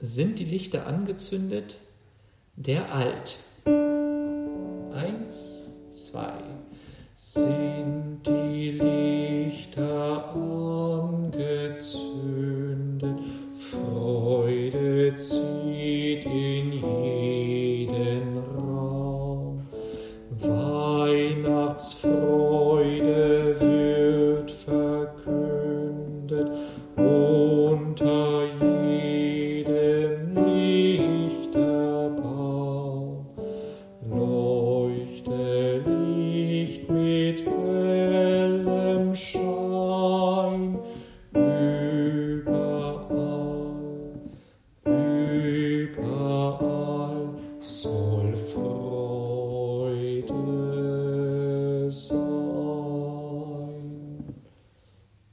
Sind die Lichter angezündet? Der Alt. 1, 2. Sind die Lichter angezündet? Freude zieht in jeden Raum. Weihnachtsfreude wird verkündet unter jedem Lichterbaum. Leuchte Licht mit hellem Schein